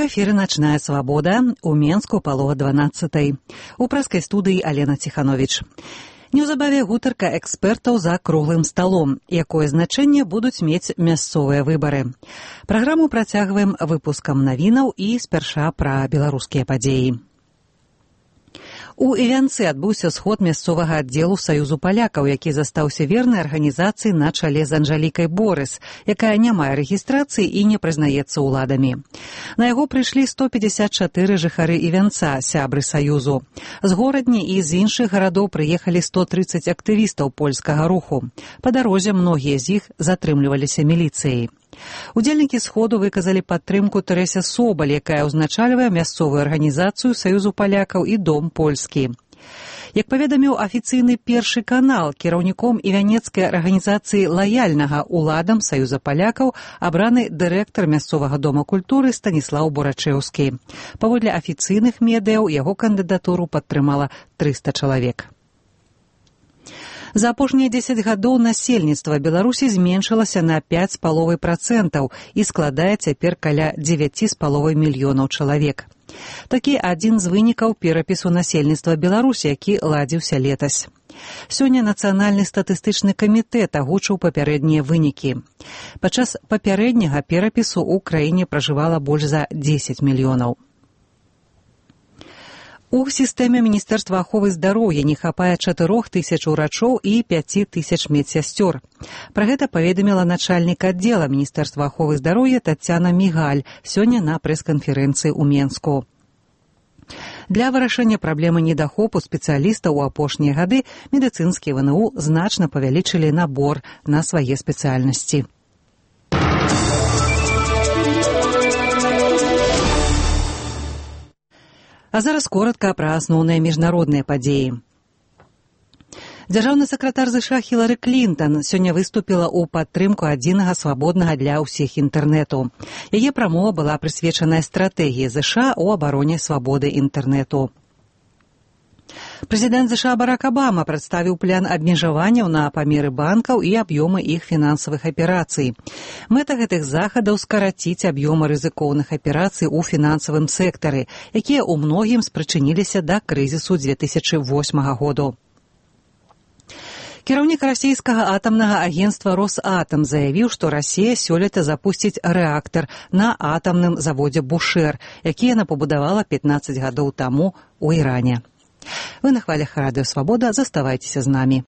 У эфіры «Начная свабода», у Менску палова 12-й. У прэскай студыі Алена Ціхановіч. Неўзабаве гутарка экспертаў за круглым сталом. Якое значэнне будуць мець мясцовыя выбары. Праграму працягваем выпускам навінаў і спярша пра беларускія падзеі. У Івянцы адбыўся сход мясцовага аддзелу Саюзу палякаў, які застаўся вернай арганізацыі на чале з Анжалікай Борыс, якая не мае рэгістрацыі і не прызнаецца ўладамі. На яго прыйшлі 154 жыхары Івянца, сябры Саюзу. З горадні і з іншых гарадоў прыехалі 130 актывістаў польскага руху. Па дарозе многія з іх затрымліваліся міліцыяй. Удзельнікі сходу выказалі падтрымку Тэрэсе Собаль, якая ўзначальвае мясцовую арганізацыю Саюзу палякаў і Дом польскі. Як паведаміў афіцыйны першы канал, кіраўніком івянецкай арганізацыі лаяльнага ўладам Саюза палякаў абраны дырэктар мясцовага дома культуры Станіслаў Бурачэўскі. Паводле афіцыйных медыяў яго кандыдатуру падтрымала 300 чалавек. За апошнія 10 гадоў насельніцтва Беларусі зменшылася на 5,5% і складае цяпер каля 9,5 мільёнаў чалавек. Такі адзін з вынікаў перапісу насельніцтва Беларусі, які ладзіўся летась. Сёння Нацыянальны статыстычны камітэт агучыў папярэднія вынікі. Падчас папярэдняга перапісу ў краіне пражывала больш за 10 мільёнаў. У сістэме Міністэрства аховы здароўя не хапае 4000 урачоў і 5000 медсясцёр. Пра гэта паведаміла начальнік аддзела Міністэрства аховы здароўя Тацяна Мігаль сёння на прэс-канферэнцыі ў Менску. Для вырашэння праблемы недахопу спецыялістаў у апошнія гады медыцынскія ВНУ значна павялічылі набор на свае спецыяльнасці. А зараз коротка пра асноўныя міжнародныя падзеі. Дзяржаўны сакратар ЗША Хілары Клінтан сёння выступіла ў падтрымку адзінага свабоднага для ўсіх інтэрнэту. Яе прамова была прысвечаная стратэгіі ЗША ў абароне свабоды інтэрнэту. Прэзідэнт ЗША Барак Абама прадставіў план абмежаванняў на памеры банкаў і аб'ёмы іх фінансавых аперацый. Мэта гэтых захадаў скараціць аб'ёмы рызыкоўных аперацый у фінансавым сектары, якія ў многім спрычыніліся да крызісу 2008 году. Кіраўнік расійскага атамнага агенцтва «Росатам» заявіў, што Расія сёлета запусціць рэактар на атамным заводзе «Бушэр», які яна пабудавала 15 гадоў таму ў Іране. Вы на хвалях Радыё Свабода, заставайцеся з намі.